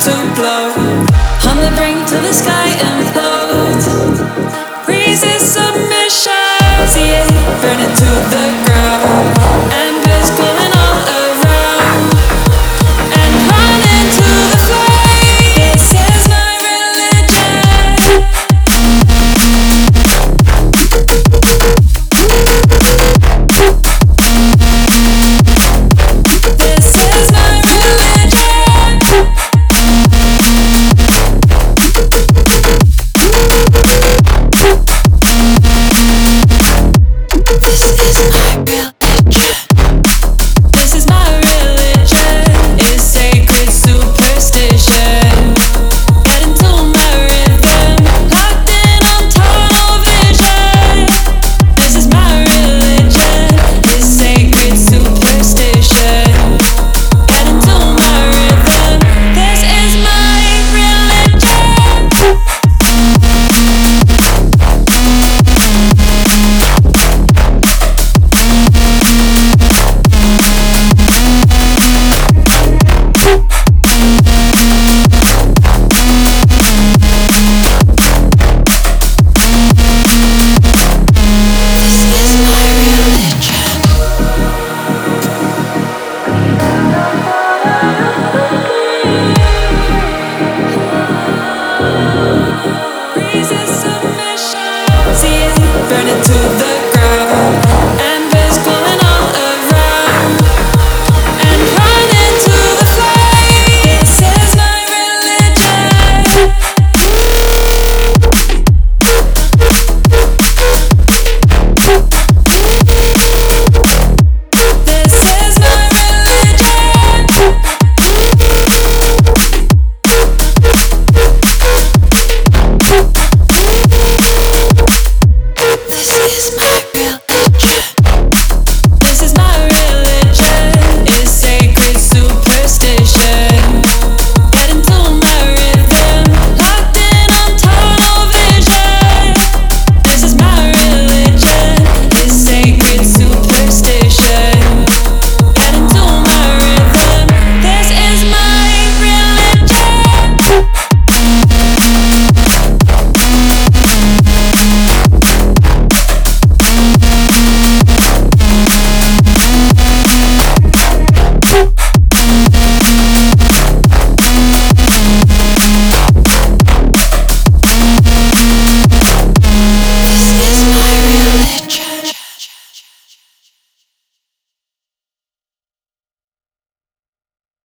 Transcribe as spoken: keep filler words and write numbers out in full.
to blow. On the brink till the sky implodes. Resist submission. See it burning to the ground. Embers glowing all around. And run into the flame. This is my religion. This is my religion. This is my religion.